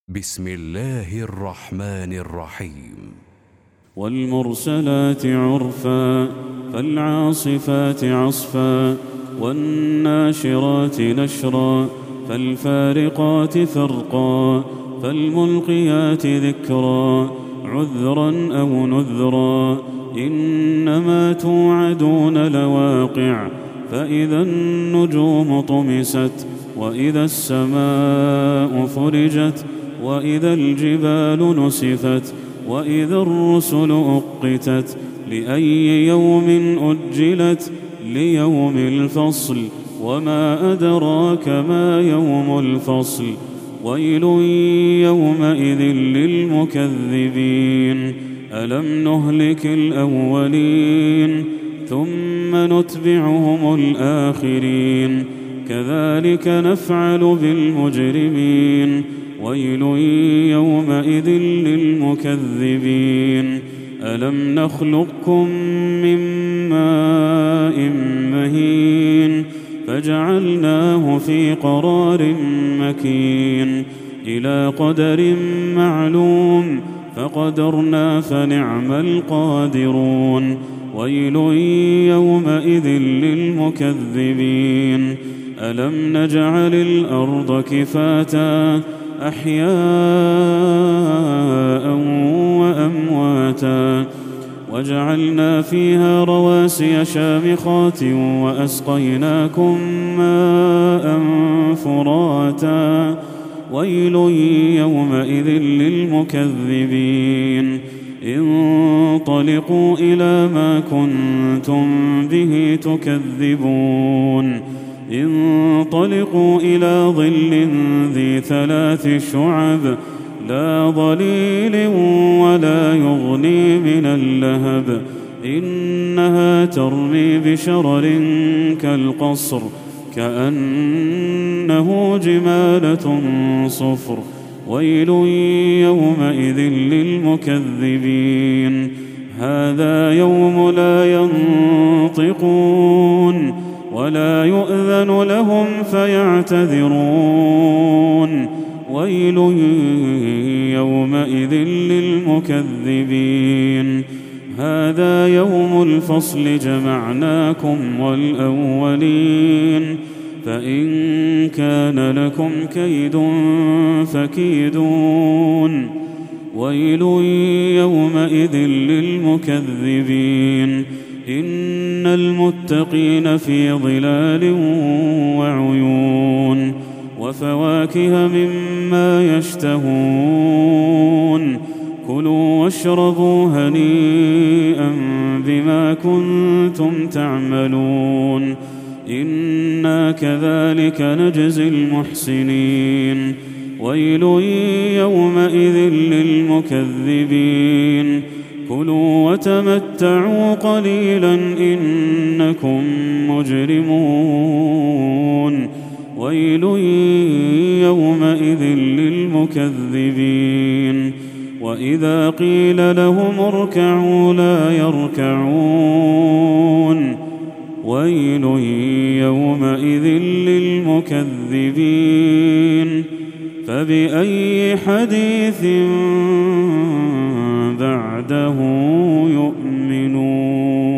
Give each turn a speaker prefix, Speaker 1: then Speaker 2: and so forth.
Speaker 1: بسم الله الرحمن الرحيم.
Speaker 2: والمرسلات عرفا فالعاصفات عصفا والناشرات نشرا فالفارقات فرقا فالملقيات ذكرا عذرا أو نذرا إنما توعدون لواقع فإذا النجوم طمست وإذا السماء فرجت وإذا الجبال نسفت وإذا الرسل أقتت لأي يوم أجلت ليوم الفصل وما أدراك ما يوم الفصل ويل يومئذ للمكذبين ألم نهلك الأولين ثم نتبعهم الآخرين كذلك نفعل بالمجرمين ويل يومئذ للمكذبين ألم نخلقكم من ماء مهين فجعلناه في قرار مكين إلى قدر معلوم فقدرنا فنعم القادرون ويل يومئذ للمكذبين ألم نجعل الأرض كفاتا أحياء وأمواتا وجعلنا فيها رواسي شامخات وأسقيناكم ماء فراتا ويل يومئذ للمكذبين انطلقوا إلى ما كنتم به تكذبون انطلقوا إلى ظل ذي 3 شعب لا ظليل ولا يغني من اللهب إنها ترمي بشرر كالقصر كأنه جمالة صفر ويل يومئذ للمكذبين هذا يوم لا ينطقون ولا يؤذن لهم فيعتذرون ويل يومئذ للمكذبين هذا يوم الفصل جمعناكم والأولين فإن كان لكم كيد فكيدون ويل يومئذ للمكذبين إن المتقين في ظلال وعيون وفواكه مما يشتهون كلوا واشربوا هنيئا بما كنتم تعملون إنا كذلك نجزي المحسنين ويل يومئذ للمكذبين كلوا وتمتعوا قليلا إنكم مجرمون ويل يومئذ للمكذبين وإذا قيل لهم اركعوا لا يركعون ويل يومئذ للمكذبين فبأي حديث بعده يؤمنون.